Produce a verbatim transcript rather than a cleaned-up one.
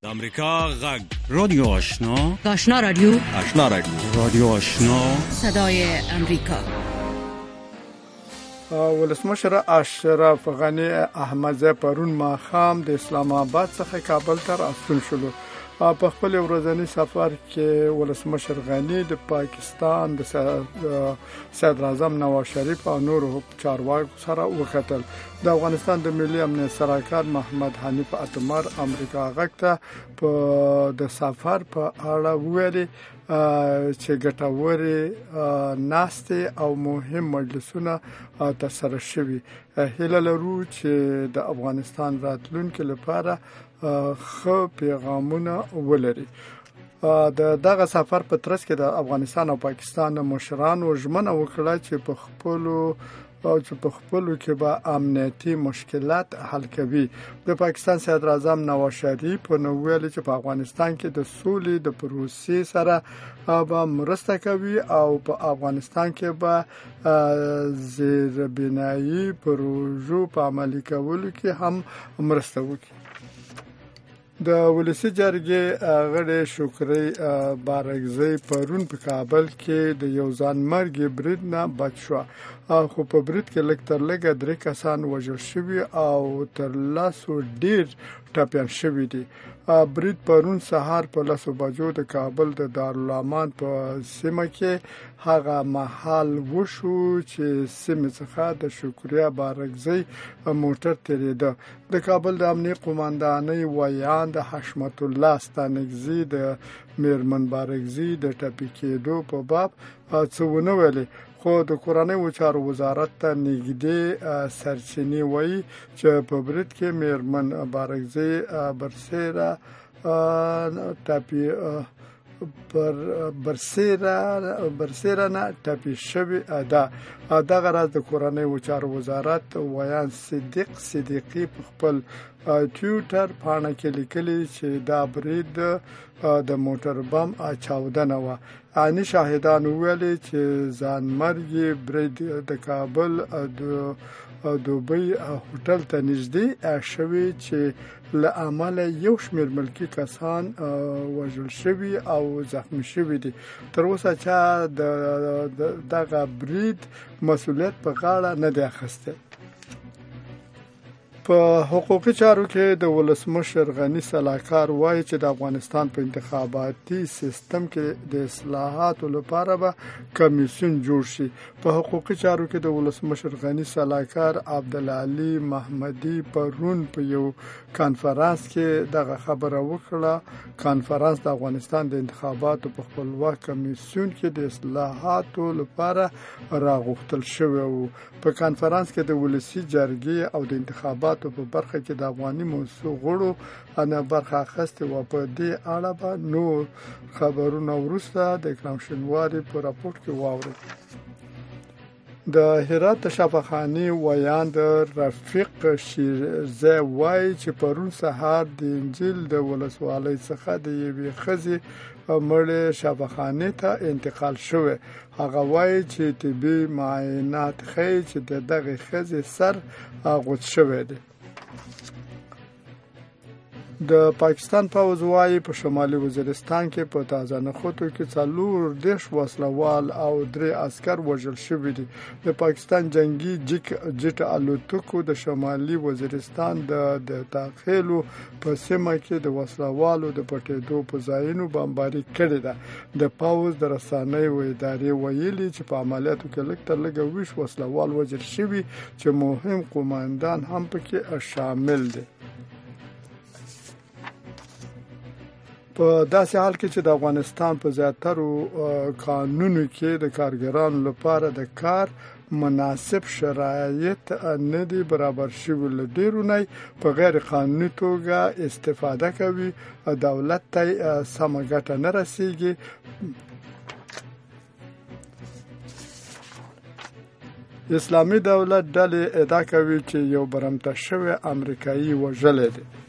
د امریکا غږ رادیو آشنا آشنا رادیو آشنا رادیو رادیو آشنا صدای امریکا. ولسمشر اشرف غنی احمدزی پرون ماښام د اسلام آباد څخه کابل ته راستون شولو. په خپل ورځنی سفر کې ولسمشر غنی د پاکستان د صدر اعظم نواز شریف او نورو چارواکو سره وکتل. د افغانستان د ملي امنیت سلاکار محمد حنیف اتمر امریکا غږ ته په د سفر په اړه ویلي چې ګټوري ناستې او مهم مجلسونه ترسره شوي. هیله لرو چې د افغانستان راتلونکي لپاره خو پیغامونه ولري. د دغه سفر په ترڅ کې د افغانستان او پاکستان مشرانو ژمنه وکړه چې په خپلو او چې په خپلو کې به امنیتي مشکلات حل کوي. د پاکستان صدر اعظم نواز شریف نو ویلي چې په افغانستان کې د سولې د پروسې سره به مرسته کوي او په افغانستان کې به زیربنایي پروژو په عملي کولو کې هم مرسته وکړي. د ولسی جرګې غړي شکري بارګزی پرون په کابل کې د یو ځانمرګي برید نه بچ شو، خو په برید کې لږ تر لږه درې کسان وژل شوي او تر لاسو ډیر ټپیان شوي دي. برید پرون سهار په لسو بجو د کابل د دارالامان په سیمه کې هغه محل وشو چې سیمه څخه د شکریا بارګزی موټر تیریده. د کابل د امنیت قوماندانۍ ویان د حشمت الله ستانکزی د میرمن بارګزی د ټپي کېدو په باب څه ونه ویلي، خو د کورنۍ چارو وزارت ته نږدې سرچینې وایي چې په برید کې میرمن بارګزی برسیره ټپي پر برسیره برسیره نه ټپي شوی ده. دغه راز د کورنۍ چارو وزارت ویان صدیق صدیقی په خپل ټویټر پاڼه کې لیکلي چې دا برید د موټر بم چاودنه و. عیني شاهدان ویلي چې ځانمرګي برید د کابل د دوبۍ هوټل ته نږدې شوی چې له امله یو شمېر ملکی کسان وژل شوي او زخمی شوي دي. تر اوسه چا د دغه برید مسؤلیت په غاړه نه دی اخیستی. په حقوقي چارو کې د ولسمشر غنی سلاکار وایي چې د افغانستان په انتخاباتي سیستم کې د اصلاحاتو لپاره به کمیسیون جوړ شي. په حقوقي چارو کې د ولسمشر غنی سلاکار عبدالعلی محمدی پرون په یو کانفرنس کې دغه خبره وکړه. کانفرنس د افغانستان د انتخاباتو په خپلواک کمیسیون کې د اصلاحاتو لپاره راغوښتل شوی و. په کانفرنس کې د ولسی جرګې او د انتخاباتو په برخه کې د افغاني موضوع غړو انا برخه اخیسته و. په دې اړه به نور خبرونه وروسته د اکرام شینواری په راپورټ کې واورئ. د هرات شفاخاني ویان د رفیق شیرزه وای چې پرون سهار د انجیل د ولسوالۍ څخه د یوې ښځې مړې شفاخانه ته انتقال شوه. هغه وای چې طبي معاینات ښیي چې دغه ښځې سر غوڅ شوی دی. د پاکستان پوځ وايي په شمالي وزیرستان کې په تازه نخودو کې څلور دیش وسلوال او درې عسكر وژل شوي دي. د پاکستان جنگي جیټ الوتکو د شمالي وزیرستان د داخلو په سیمه کې د وسلوالو د پټېدو په ځایونو بمباري کړې ده. د پوځ د رسنیو ادارې ویلي چې په عملیاتو کې لږ تر لږه ویش وسلوال وژل شوي چې مهم قوماندان هم پکې شامل دي. په داسې حال کې چې د افغانستان په زیاترو قانونو کې د کارګرانو لپاره د کار مناسب شرایط نه دي برابر شوي، له ډیرو نه په غیر قانوني توګه استفاده کوي، دولت ته سمه ګټه نه رسیږي. اسلامي دولت ډلې ادعا کوي چې یو برمته شوی امریکایي وژلی دی.